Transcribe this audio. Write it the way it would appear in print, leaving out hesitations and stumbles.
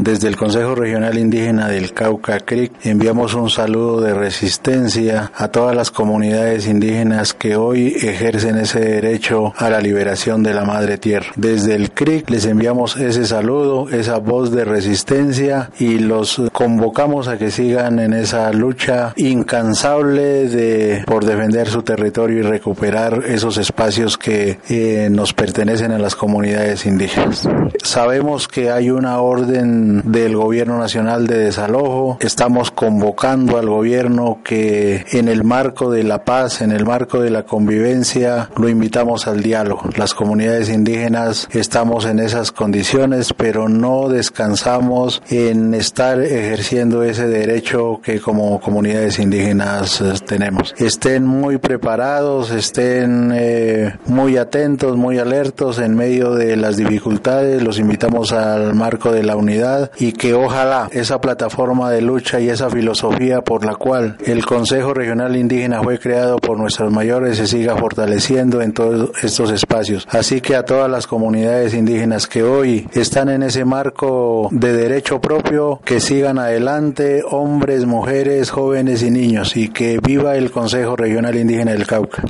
Desde el Consejo Regional Indígena del Cauca, CRIC, enviamos un saludo de resistencia a todas las comunidades indígenas que hoy ejercen ese derecho a la liberación de la madre tierra. Desde el CRIC les enviamos ese saludo, esa voz de resistencia, y los convocamos a que sigan en esa lucha incansable por defender su territorio y recuperar esos espacios que nos pertenecen a las comunidades indígenas. Sabemos que hay una orden del Gobierno Nacional de desalojo. Estamos convocando al gobierno que en el marco de la paz, en el marco de la convivencia, lo invitamos al diálogo. Las comunidades indígenas estamos en esas condiciones, pero no descansamos en estar ejerciendo ese derecho que como comunidades indígenas tenemos. Estén muy preparados, estén muy atentos, muy alertos en medio de las dificultades. Los invitamos al marco de la unidad y que ojalá esa plataforma de lucha y esa filosofía por la cual el Consejo Regional Indígena fue creado por nuestros mayores se siga fortaleciendo en todos estos espacios. Así que a todas las comunidades indígenas que hoy están en ese marco de derecho propio, que sigan adelante, hombres, mujeres, jóvenes y niños, y que viva el Consejo Regional Indígena del Cauca.